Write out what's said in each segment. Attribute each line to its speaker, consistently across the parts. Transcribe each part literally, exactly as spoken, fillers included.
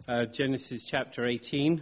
Speaker 1: uh, Genesis chapter eighteen.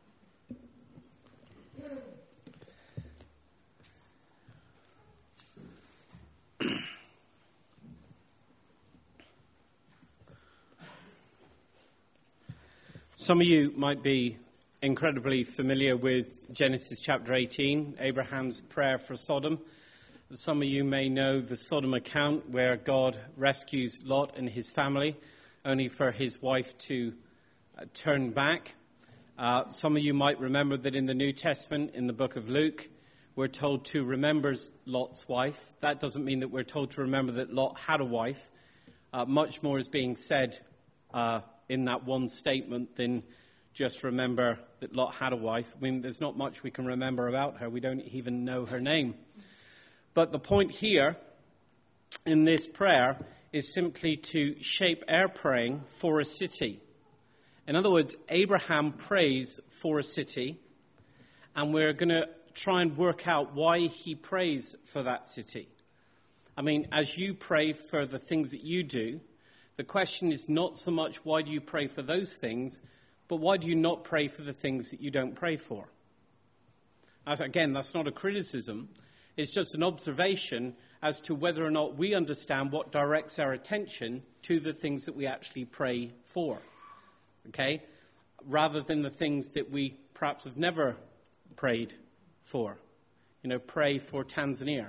Speaker 1: Some of you might be incredibly familiar with Genesis chapter eighteen, Abraham's prayer for Sodom. Some of you may know the Sodom account where God rescues Lot and his family, only for his wife to uh, turn back. Uh, some of you might remember that in the New Testament, in the book of Luke, we're told to remember Lot's wife. That doesn't mean that we're told to remember that Lot had a wife. Uh, much more is being said uh, in that one statement than just remember that Lot had a wife. I mean, there's not much we can remember about her. We don't even know her name. But the point here in this prayer is simply to shape our praying for a city. In other words, Abraham prays for a city, and we're going to try and work out why he prays for that city. I mean, as you pray for the things that you do, the question is not so much why do you pray for those things, but why do you not pray for the things that you don't pray for? Again, that's not a criticism. It's just an observation as to whether or not we understand what directs our attention to the things that we actually pray for. Okay? Rather than the things that we perhaps have never prayed for. You know, pray for Tanzania.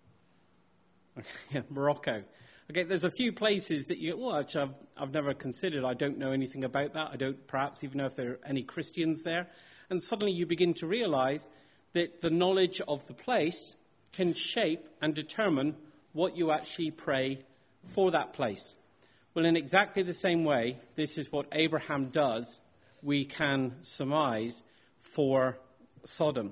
Speaker 1: Morocco. Okay, there's a few places that you, well, which I've, I've never considered. I don't know anything about that. I don't perhaps even know if there are any Christians there. And suddenly you begin to realize that the knowledge of the place can shape and determine what you actually pray for that place. Well, in exactly the same way, this is what Abraham does, we can surmise, for Sodom.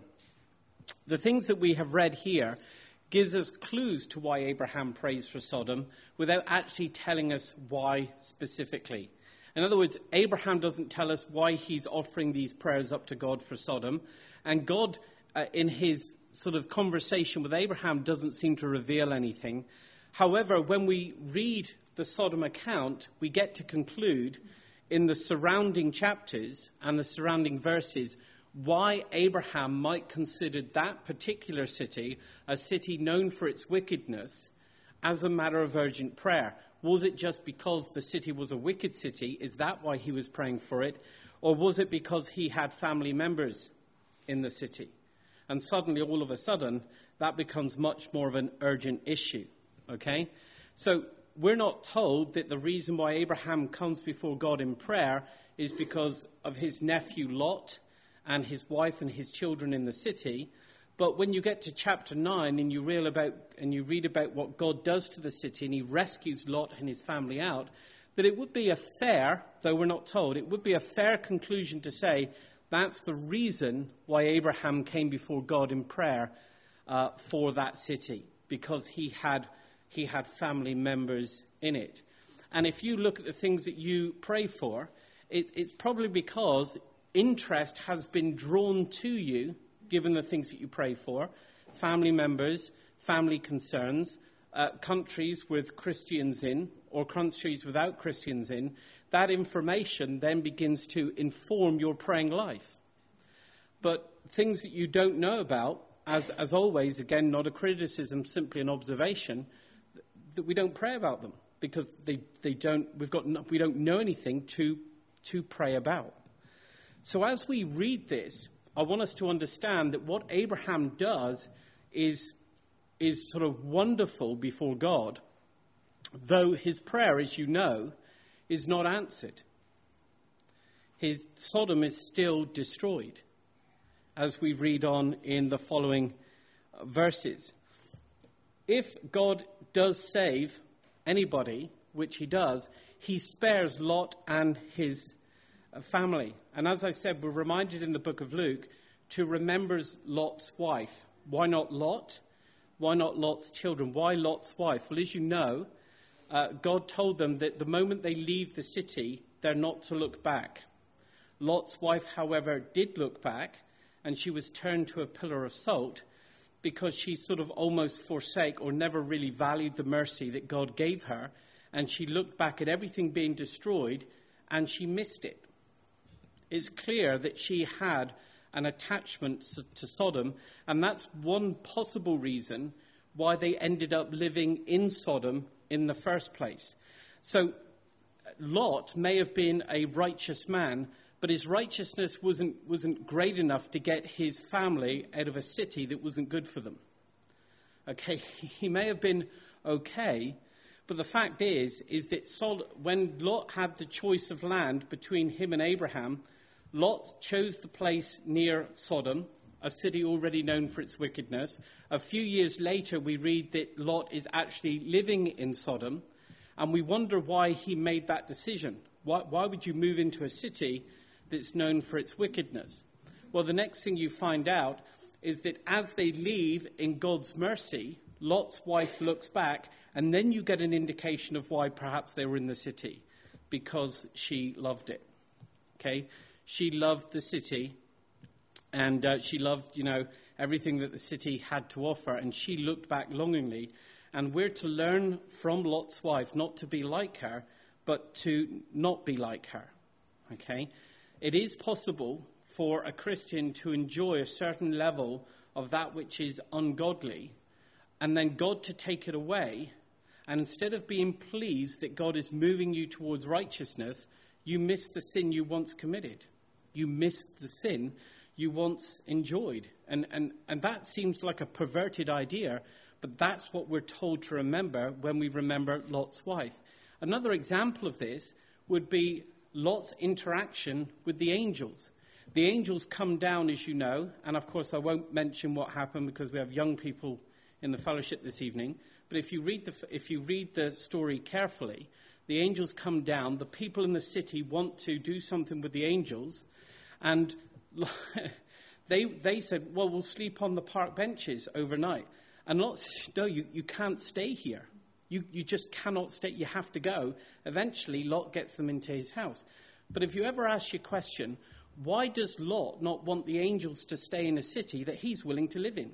Speaker 1: The things that we have read here gives us clues to why Abraham prays for Sodom without actually telling us why specifically. In other words, Abraham doesn't tell us why he's offering these prayers up to God for Sodom, and God, uh, in his sort of conversation with Abraham, doesn't seem to reveal anything. However, when we read the Sodom account, we get to conclude in the surrounding chapters and the surrounding verses why Abraham might consider that particular city, a city known for its wickedness, as a matter of urgent prayer. Was it just because the city was a wicked city? Is that why he was praying for it? Or was it because he had family members in the city? And suddenly, all of a sudden, that becomes much more of an urgent issue. Okay? So we're not told that the reason why Abraham comes before God in prayer is because of his nephew Lot and his wife and his children in the city. But when you get to chapter nine and you read about and you read about what God does to the city and he rescues Lot and his family out, that it would be a fair, though we're not told, it would be a fair conclusion to say that's the reason why Abraham came before God in prayer uh, for that city, because he had he had family members in it. And if you look at the things that you pray for, it, it's probably because interest has been drawn to you, given the things that you pray for, family members, family concerns, uh, countries with Christians in, or countries without Christians in. That information then begins to inform your praying life. But things that you don't know about, as, as always, again, not a criticism, simply an observation, that we don't pray about them because they, they don't, we've got, no, we don't know anything to, to pray about. So as we read this, I want us to understand that what Abraham does is, is sort of wonderful before God, though his prayer, as you know, is not answered. His Sodom is still destroyed, as we read on in the following verses. If God does save anybody, which he does, he spares Lot and his family. And as I said, we're reminded in the book of Luke to remember Lot's wife. Why not Lot? Why not Lot's children? Why Lot's wife? Well, as you know, uh, God told them that the moment they leave the city, they're not to look back. Lot's wife, however, did look back, and she was turned to a pillar of salt because she sort of almost forsake or never really valued the mercy that God gave her, and she looked back at everything being destroyed, and she missed it. It's clear that she had an attachment to Sodom, and that's one possible reason why they ended up living in Sodom in the first place. So Lot may have been a righteous man, but his righteousness wasn't, wasn't great enough to get his family out of a city that wasn't good for them. Okay, he may have been okay, but the fact is, is that Sol- when Lot had the choice of land between him and Abraham, Lot chose the place near Sodom, a city already known for its wickedness. A few years later, we read that Lot is actually living in Sodom, and we wonder why he made that decision. Why, why would you move into a city that's known for its wickedness? Well, the next thing you find out is that as they leave in God's mercy, Lot's wife looks back, and then you get an indication of why perhaps they were in the city, because she loved it. Okay? She loved the city, and uh, she loved, you know, everything that the city had to offer, and she looked back longingly. And we're to learn from Lot's wife not to be like her, but to not be like her. Okay? It is possible for a Christian to enjoy a certain level of that which is ungodly, and then God to take it away, and instead of being pleased that God is moving you towards righteousness, you miss the sin you once committed. You miss the sin you once enjoyed. And, and, and that seems like a perverted idea, but that's what we're told to remember when we remember Lot's wife. Another example of this would be Lot's interaction with the angels. The angels come down, as you know, and of course I won't mention what happened because we have young people in the fellowship this evening. But if you read the, if you read the story carefully, the angels come down. The people in the city want to do something with the angels, and they they said, well, we'll sleep on the park benches overnight. And Lot says, no, you, you can't stay here. You, you just cannot stay. You have to go. Eventually, Lot gets them into his house. But if you ever ask your question, why does Lot not want the angels to stay in a city that he's willing to live in?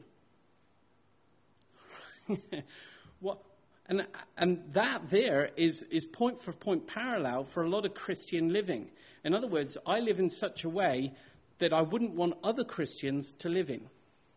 Speaker 1: What, and, and that there is, is point for point parallel for a lot of Christian living. In other words, I live in such a way that I wouldn't want other Christians to live in.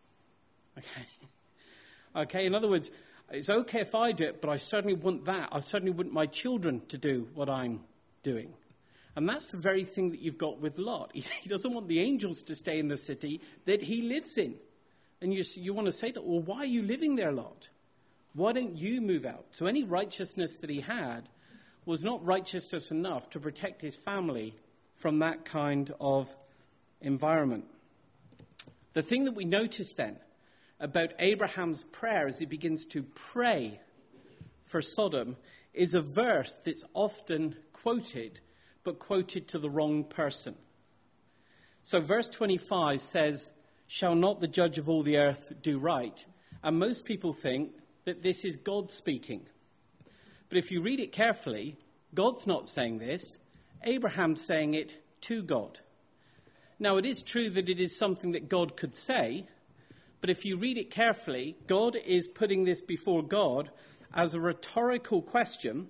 Speaker 1: Okay? Okay, in other words, it's okay if I do it, but I certainly want that. I certainly want my children to do what I'm doing. And that's the very thing that you've got with Lot. He doesn't want the angels to stay in the city that he lives in. And you, you want to say to, well, why are you living there, Lot? Why don't you move out? So any righteousness that he had was not righteousness enough to protect his family from that kind of environment. The thing that we notice then about Abraham's prayer as he begins to pray for Sodom is a verse that's often quoted, but quoted to the wrong person. So verse twenty-five says, shall not the judge of all the earth do right? And most people think that this is God speaking. But if you read it carefully, God's not saying this. Abraham's saying it to God. Now, it is true that it is something that God could say, but if you read it carefully, God is putting this before God as a rhetorical question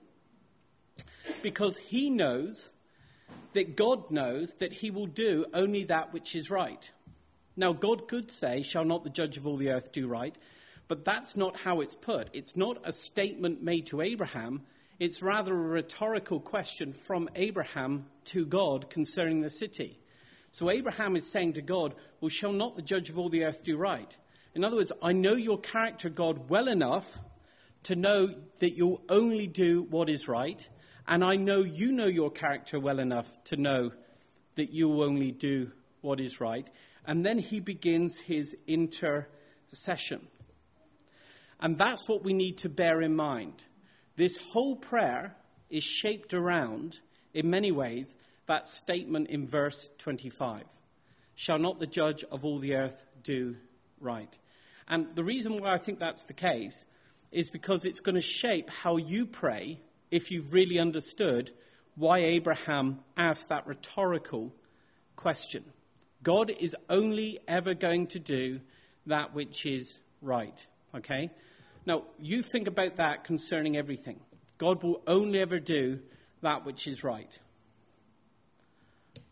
Speaker 1: because he knows that God knows that he will do only that which is right. Now, God could say, shall not the judge of all the earth do right? But that's not how it's put. It's not a statement made to Abraham. It's rather a rhetorical question from Abraham to God concerning the city. So Abraham is saying to God, well, shall not the judge of all the earth do right? In other words, I know your character, God, well enough to know that you'll only do what is right. And I know you know your character well enough to know that you will only do what is right. And then he begins his intercession. And that's what we need to bear in mind. This whole prayer is shaped around, in many ways, that statement in verse twenty-five. Shall not the judge of all the earth do right? And the reason why I think that's the case is because it's going to shape how you pray if you've really understood why Abraham asked that rhetorical question. God is only ever going to do that which is right. Okay? Now, you think about that concerning everything. God will only ever do that which is right.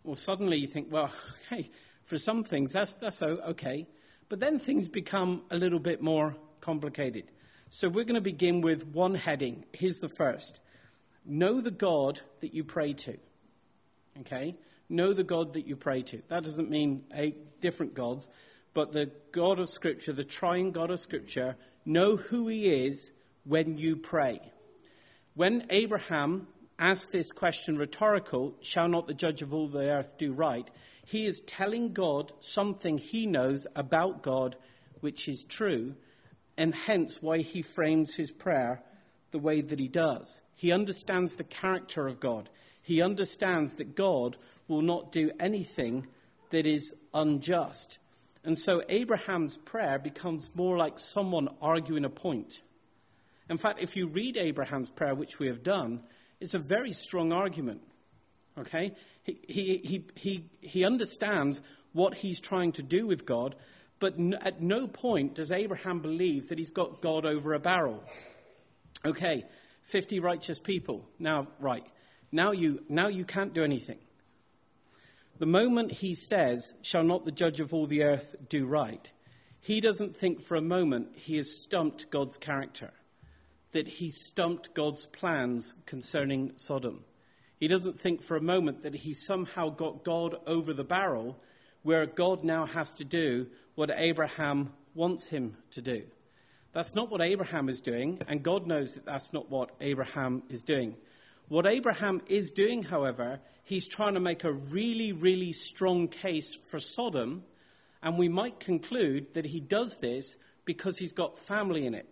Speaker 1: Well, suddenly you think, well, hey, for some things, that's, that's okay. But then things become a little bit more complicated. So we're going to begin with one heading. Here's the first. Know the God that you pray to. Okay? Know the God that you pray to. That doesn't mean eight different gods, but the God of Scripture, the triune God of Scripture, know who he is when you pray. When Abraham asked this question rhetorical, shall not the judge of all the earth do right? He is telling God something he knows about God, which is true, and hence why he frames his prayer the way that he does. He understands the character of God. He understands that God will not do anything that is unjust. And so Abraham's prayer becomes more like someone arguing a point. In fact, if you read Abraham's prayer, which we have done, it's a very strong argument. Okay? He, he, he, he, he understands what he's trying to do with God, but n- at no point does Abraham believe that he's got God over a barrel. Okay, fifty righteous people. Now, right, now you, now you can't do anything. The moment he says, shall not the judge of all the earth do right, he doesn't think for a moment he has stumped God's character, that he stumped God's plans concerning Sodom. He doesn't think for a moment that he somehow got God over the barrel, where God now has to do what Abraham wants him to do. That's not what Abraham is doing, and God knows that that's not what Abraham is doing. What Abraham is doing, however, he's trying to make a really, really strong case for Sodom, and we might conclude that he does this because he's got family in it.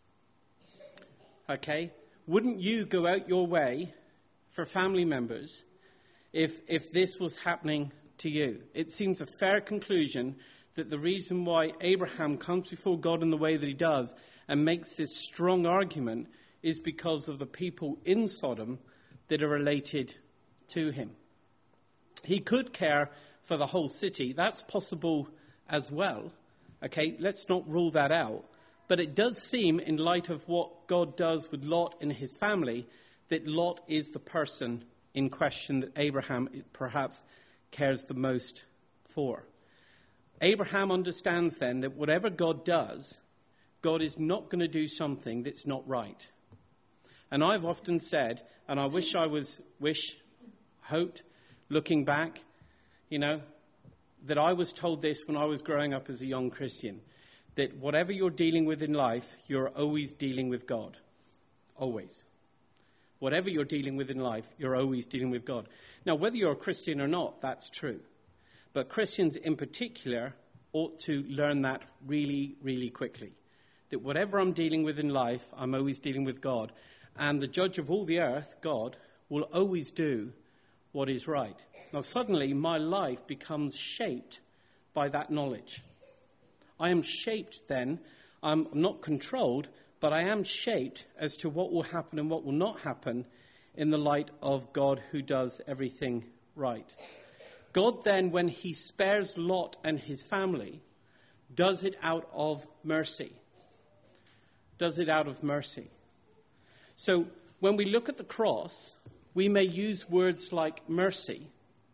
Speaker 1: Okay? Wouldn't you go out your way for family members if if this was happening to you? It seems a fair conclusion that the reason why Abraham comes before God in the way that he does and makes this strong argument is because of the people in Sodom that are related to him. He could care for the whole city. That's possible as well. Okay, let's not rule that out. But it does seem, in light of what God does with Lot and his family, that Lot is the person in question that Abraham perhaps cares the most for. Abraham understands then that whatever God does, God is not going to do something that's not right. And I've often said, and I wish I was, wish, hoped, looking back, you know, that I was told this when I was growing up as a young Christian, that whatever you're dealing with in life, you're always dealing with God. Always. Whatever you're dealing with in life, you're always dealing with God. Now, whether you're a Christian or not, that's true. But Christians in particular ought to learn that really, really quickly. That whatever I'm dealing with in life, I'm always dealing with God. And the judge of all the earth, God, will always do what is right. Now, suddenly, my life becomes shaped by that knowledge. I am shaped then. I'm not controlled, but I am shaped as to what will happen and what will not happen in the light of God who does everything right. God then, when he spares Lot and his family, does it out of mercy. Does it out of mercy. So when we look at the cross, we may use words like mercy.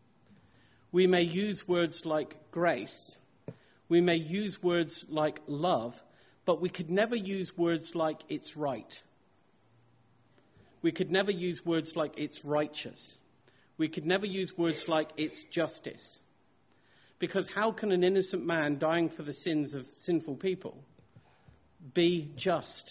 Speaker 1: We may use words like grace. We may use words like love, but we could never use words like it's right. We could never use words like it's righteous. We could never use words like it's justice. Because how can an innocent man dying for the sins of sinful people be just?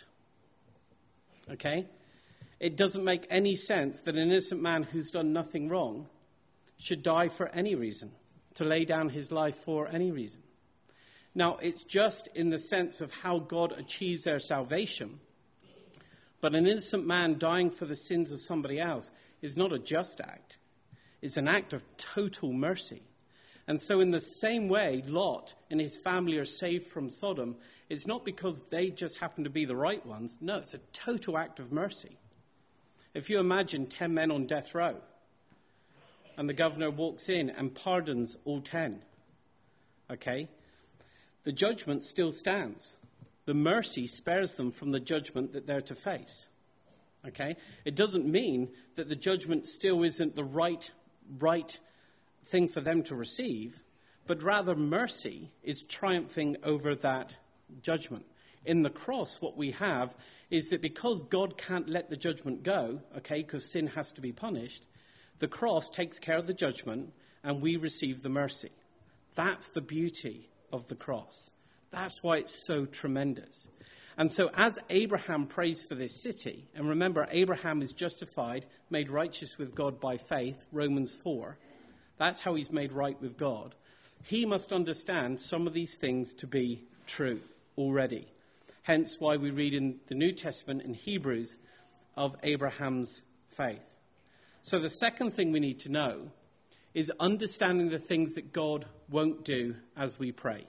Speaker 1: Okay? It doesn't make any sense that an innocent man who's done nothing wrong should die for any reason, to lay down his life for any reason. Now, it's just in the sense of how God achieves their salvation, but an innocent man dying for the sins of somebody else is not a just act. It's an act of total mercy. And so in the same way, Lot and his family are saved from Sodom. It's not because they just happen to be the right ones. No, it's a total act of mercy. If you imagine ten men on death row, and the governor walks in and pardons all ten, okay, the judgment still stands. The mercy spares them from the judgment that they're to face, okay? It doesn't mean that the judgment still isn't the right, right thing for them to receive, but rather mercy is triumphing over that judgment. In the cross, what we have is that because God can't let the judgment go, okay, because sin has to be punished, the cross takes care of the judgment and we receive the mercy. That's the beauty of the cross. That's why it's so tremendous. And so as Abraham prays for this city, and remember, Abraham is justified, made righteous with God by faith, Romans four. That's how he's made right with God. He must understand some of these things to be true already. Hence why we read in the New Testament in Hebrews of Abraham's faith. So the second thing we need to know is understanding the things that God won't do as we pray.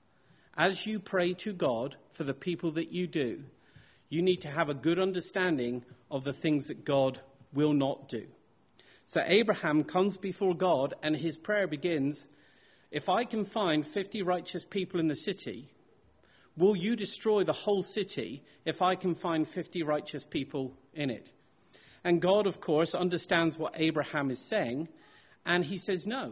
Speaker 1: As you pray to God for the people that you do, you need to have a good understanding of the things that God will not do. So Abraham comes before God and his prayer begins, if I can find fifty righteous people in the city, will you destroy the whole city if I can find fifty righteous people in it? And God, of course, understands what Abraham is saying, and he says, no.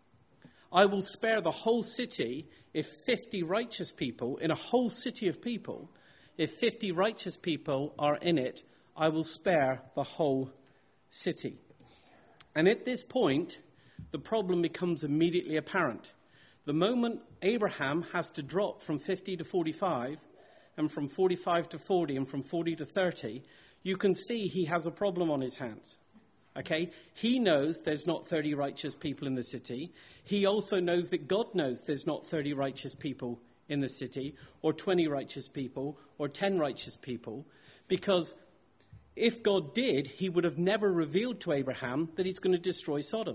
Speaker 1: I will spare the whole city if fifty righteous people, in a whole city of people, if fifty righteous people are in it, I will spare the whole city. And at this point, the problem becomes immediately apparent. The moment Abraham has to drop from fifty to forty-five, and from forty-five to forty, and from forty to thirty, you can see he has a problem on his hands. Okay? He knows there's not thirty righteous people in the city. He also knows that God knows there's not thirty righteous people in the city, or twenty righteous people, or ten righteous people, because if God did, he would have never revealed to Abraham that he's going to destroy Sodom.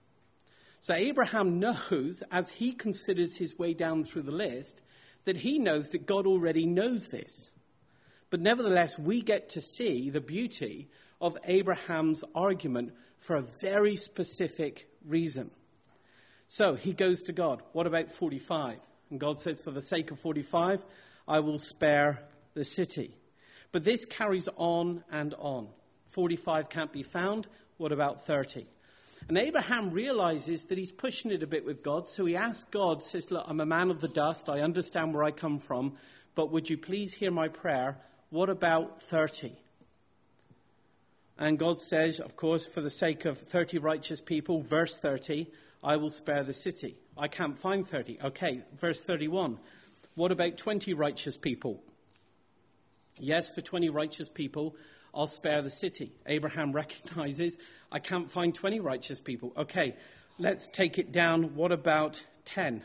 Speaker 1: So Abraham knows, as he considers his way down through the list, that he knows that God already knows this. But nevertheless, we get to see the beauty of Abraham's argument for a very specific reason. So he goes to God, what about forty-five? And God says, for the sake of forty-five, I will spare the city. But this carries on and on. forty-five can't be found, what about thirty? And Abraham realizes that he's pushing it a bit with God, so he asks God, says, look, I'm a man of the dust, I understand where I come from, but would you please hear my prayer? What about thirty? And God says, of course, for the sake of thirty righteous people, verse thirty, I will spare the city. I can't find thirty. Okay, verse thirty-one. What about twenty righteous people? Yes, for twenty righteous people, I'll spare the city. Abraham recognizes, I can't find twenty righteous people. Okay, let's take it down. What about ten?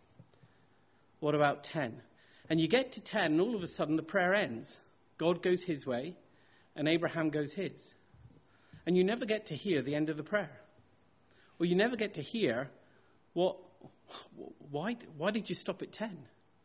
Speaker 1: What about ten? And you get to ten, and all of a sudden the prayer ends. God goes his way, and Abraham goes his. And you never get to hear the end of the prayer. Or you never get to hear, what, why, why did you stop at ten?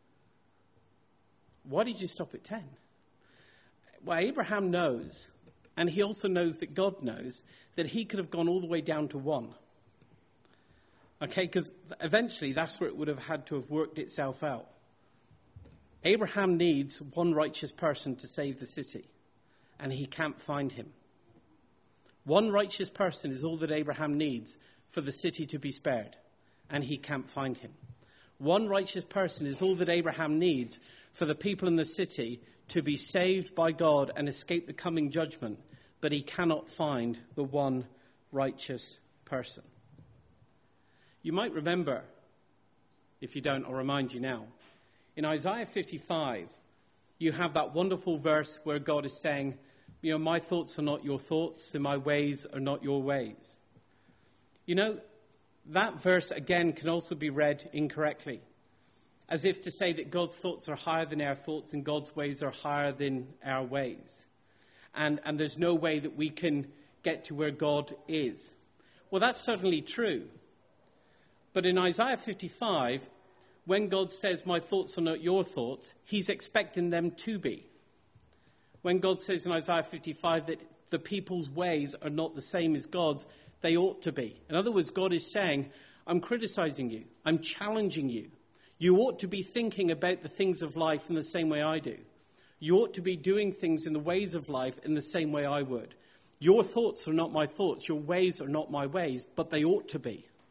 Speaker 1: Why did you stop at ten? Well, Abraham knows, and he also knows that God knows, that he could have gone all the way down to one. Okay, because eventually that's where it would have had to have worked itself out. Abraham needs one righteous person to save the city, and he can't find him. One righteous person is all that Abraham needs for the city to be spared, and he can't find him. One righteous person is all that Abraham needs for the people in the city to be saved by God and escape the coming judgment, but he cannot find the one righteous person. You might remember, if you don't, I'll remind you now. In Isaiah fifty-five, you have that wonderful verse where God is saying, you know, my thoughts are not your thoughts, and my ways are not your ways. You know, that verse, again, can also be read incorrectly, as if to say that God's thoughts are higher than our thoughts and God's ways are higher than our ways. And, and there's no way that we can get to where God is. Well, that's certainly true. But in Isaiah fifty-five, when God says, my thoughts are not your thoughts, he's expecting them to be. When God says in Isaiah fifty-five that the people's ways are not the same as God's, they ought to be. In other words, God is saying, I'm criticizing you. I'm challenging you. You ought to be thinking about the things of life in the same way I do. You ought to be doing things in the ways of life in the same way I would. Your thoughts are not my thoughts. Your ways are not my ways, but they ought to be.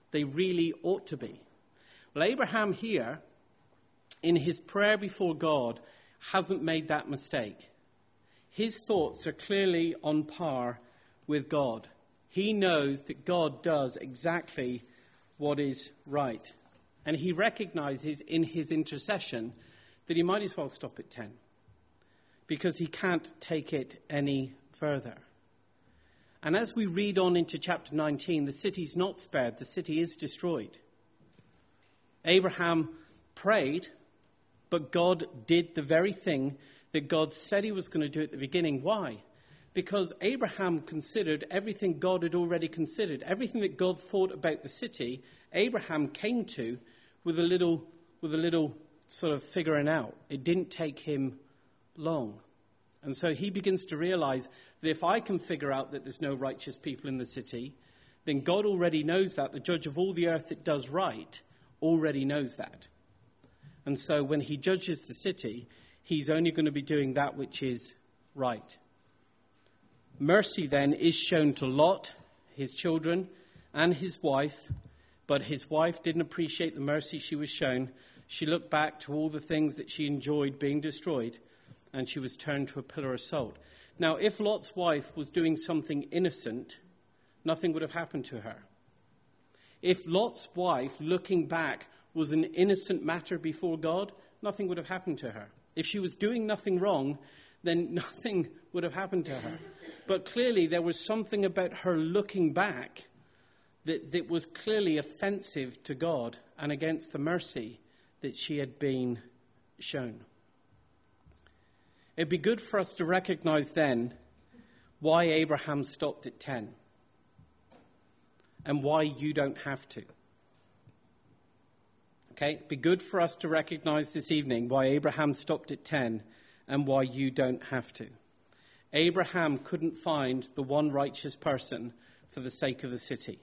Speaker 1: they really ought to be. Well, Abraham here, in his prayer before God, hasn't made that mistake. His thoughts are clearly on par with God. He knows that God does exactly what is right. And he recognizes in his intercession that he might as well stop at ten, because he can't take it any further. And as we read on into chapter nineteen, the city's not spared, the city is destroyed. Abraham prayed, but God did the very thing that God said he was going to do at the beginning. Why? Because Abraham considered everything God had already considered. Everything that God thought about the city, Abraham came to with a little, with a little sort of figuring out. It didn't take him long. And so he begins to realize that if I can figure out that there's no righteous people in the city, then God already knows that. The judge of all the earth that does right already knows that. And so when he judges the city, he's only going to be doing that which is right. Mercy then is shown to Lot, his children, and his wife, but his wife didn't appreciate the mercy she was shown. She looked back to all the things that she enjoyed being destroyed, and she was turned to a pillar of salt. Now, if Lot's wife was doing something innocent, nothing would have happened to her. If Lot's wife, looking back, was an innocent matter before God, nothing would have happened to her. If she was doing nothing wrong, then nothing would have happened to her. But clearly there was something about her looking back that, that was clearly offensive to God and against the mercy that she had been shown. It'd be good for us to recognize then why Abraham stopped at ten and why you don't have to. Okay, it'd be good for us to recognize this evening why Abraham stopped at ten and why you don't have to. Abraham couldn't find the one righteous person for the sake of the city.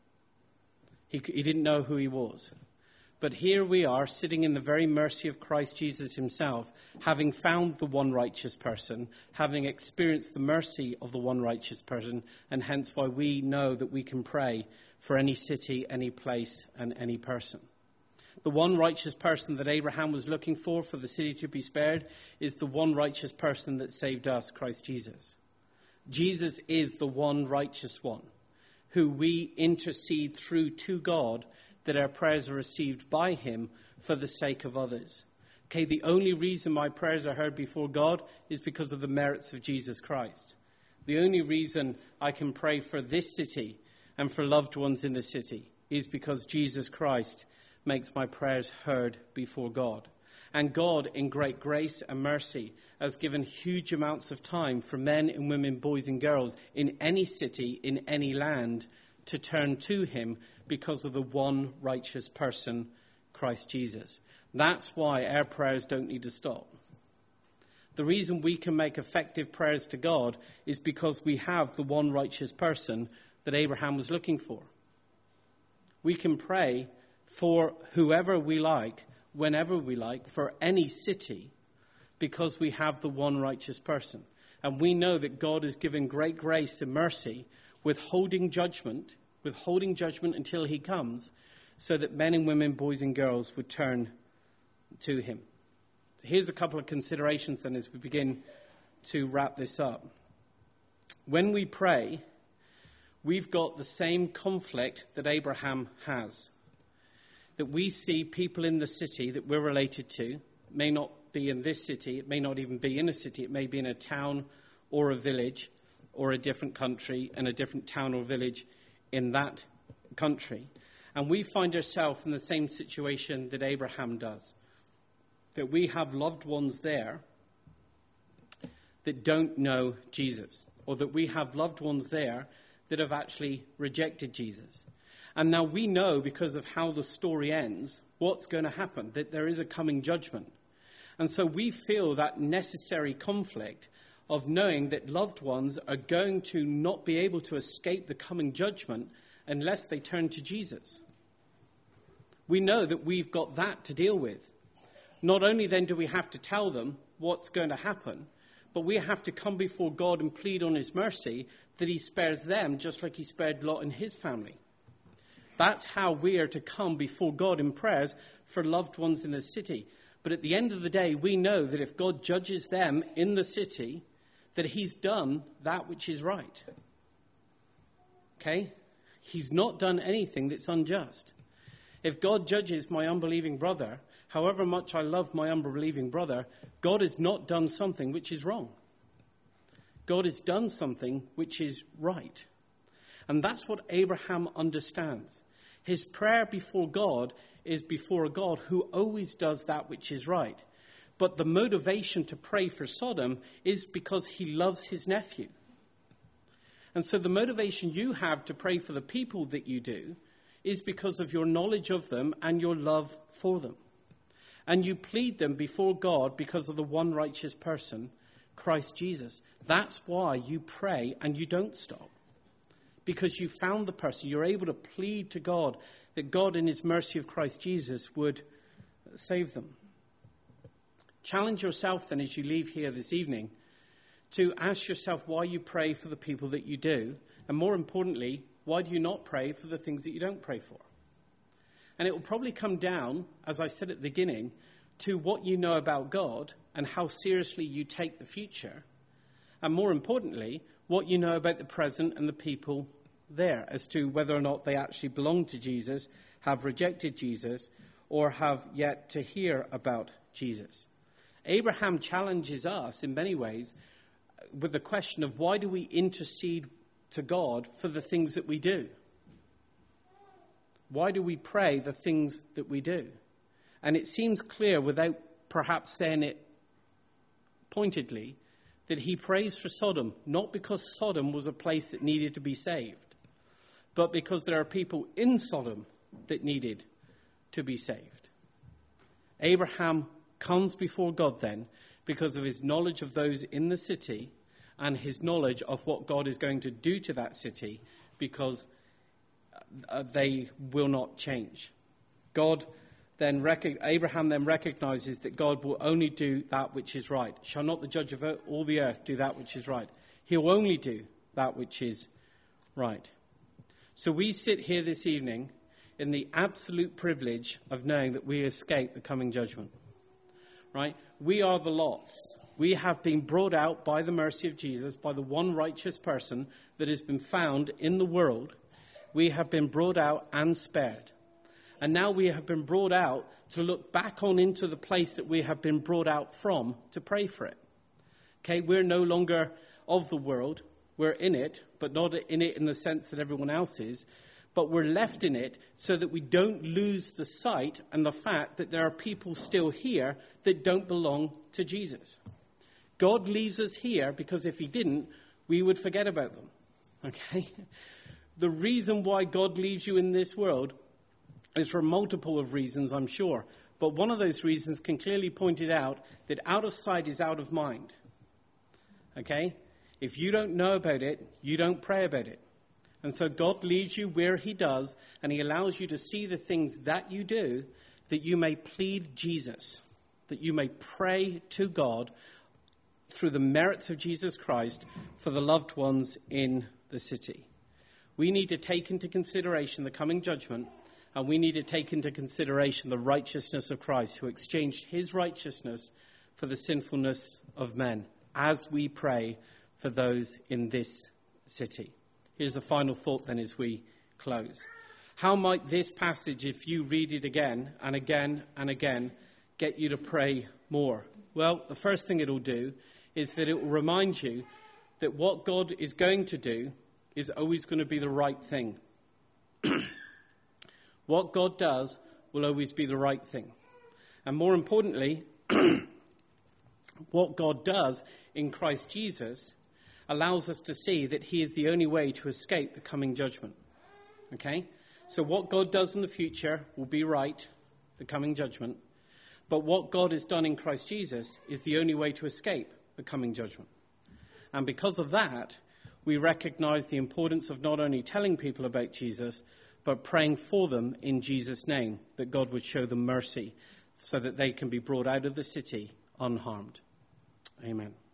Speaker 1: He, he didn't know who he was. But here we are, sitting in the very mercy of Christ Jesus himself, having found the one righteous person, having experienced the mercy of the one righteous person, and hence why we know that we can pray for any city, any place, and any person. The one righteous person that Abraham was looking for, for the city to be spared, is the one righteous person that saved us, Christ Jesus. Jesus is the one righteous one, who we intercede through to God, that our prayers are received by him for the sake of others. Okay, the only reason my prayers are heard before God is because of the merits of Jesus Christ. The only reason I can pray for this city and for loved ones in the city is because Jesus Christ makes my prayers heard before God. And God, in great grace and mercy, has given huge amounts of time for men and women, boys and girls in any city, in any land, to turn to him because of the one righteous person, Christ Jesus. That's why our prayers don't need to stop. The reason we can make effective prayers to God is because we have the one righteous person that Abraham was looking for. We can pray for whoever we like, whenever we like, for any city, because we have the one righteous person. And we know that God is giving great grace and mercy, withholding judgment, withholding judgment until he comes, so that men and women, boys and girls would turn to him. So here's a couple of considerations then as we begin to wrap this up. When we pray, we've got the same conflict that Abraham has. That we see people in the city that we're related to. It may not be in this city, it may not even be in a city, it may be in a town or a village or a different country and a different town or village in that country. And we find ourselves in the same situation that Abraham does. That we have loved ones there that don't know Jesus. Or that we have loved ones there that have actually rejected Jesus. And now we know, because of how the story ends, what's going to happen, that there is a coming judgment. And so we feel that necessary conflict of knowing that loved ones are going to not be able to escape the coming judgment unless they turn to Jesus. We know that we've got that to deal with. Not only then do we have to tell them what's going to happen, but we have to come before God and plead on his mercy that he spares them just like he spared Lot and his family. That's how we are to come before God in prayers for loved ones in the city. But at the end of the day, we know that if God judges them in the city, that he's done that which is right. Okay? He's not done anything that's unjust. If God judges my unbelieving brother, however much I love my unbelieving brother, God has not done something which is wrong. God has done something which is right. And that's what Abraham understands. His prayer before God is before a God who always does that which is right. But the motivation to pray for Sodom is because he loves his nephew. And so the motivation you have to pray for the people that you do is because of your knowledge of them and your love for them. And you plead them before God because of the one righteous person, Christ Jesus. That's why you pray and you don't stop. Because you found the person. You're able to plead to God that God in his mercy of Christ Jesus would save them. Challenge yourself then as you leave here this evening to ask yourself why you pray for the people that you do. And more importantly, why do you not pray for the things that you don't pray for? And it will probably come down, as I said at the beginning, to what you know about God and how seriously you take the future. And more importantly, what you know about the present and the people there as to whether or not they actually belong to Jesus, have rejected Jesus, or have yet to hear about Jesus. Abraham challenges us in many ways with the question of why do we intercede to God for the things that we do? Why do we pray the things that we do? And it seems clear, without perhaps saying it pointedly, that he prays for Sodom, not because Sodom was a place that needed to be saved, but because there are people in Sodom that needed to be saved. Abraham comes before God then because of his knowledge of those in the city and his knowledge of what God is going to do to that city, because uh, they will not change. God then rec- Abraham then recognizes that God will only do that which is right. Shall not the judge of all the earth do that which is right? He will only do that which is right. So we sit here this evening in the absolute privilege of knowing that we escape the coming judgment. Right? We are the lots. We have been brought out by the mercy of Jesus, by the one righteous person that has been found in the world. We have been brought out and spared. And now we have been brought out to look back on into the place that we have been brought out from to pray for it. Okay, we're no longer of the world. We're in it, but not in it in the sense that everyone else is. But we're left in it so that we don't lose the sight and the fact that there are people still here that don't belong to Jesus. God leaves us here because if he didn't, we would forget about them. Okay? The reason why God leaves you in this world is for multiple of reasons, I'm sure. But one of those reasons can clearly point it out that out of sight is out of mind. Okay? If you don't know about it, you don't pray about it. And so God leaves you where he does, and he allows you to see the things that you do, that you may plead Jesus, that you may pray to God through the merits of Jesus Christ for the loved ones in the city. We need to take into consideration the coming judgment, and we need to take into consideration the righteousness of Christ, who exchanged his righteousness for the sinfulness of men, as we pray for those in this city. Here's the final thought then as we close. How might this passage, if you read it again and again and again, get you to pray more? Well, the first thing it'll do is that it will remind you that what God is going to do is always going to be the right thing. What God does will always be the right thing. And more importantly, what God does in Christ Jesus allows us to see that he is the only way to escape the coming judgment. Okay? So what God does in the future will be right, the coming judgment. But what God has done in Christ Jesus is the only way to escape the coming judgment. And because of that, we recognize the importance of not only telling people about Jesus, but praying for them in Jesus' name, that God would show them mercy so that they can be brought out of the city unharmed. Amen.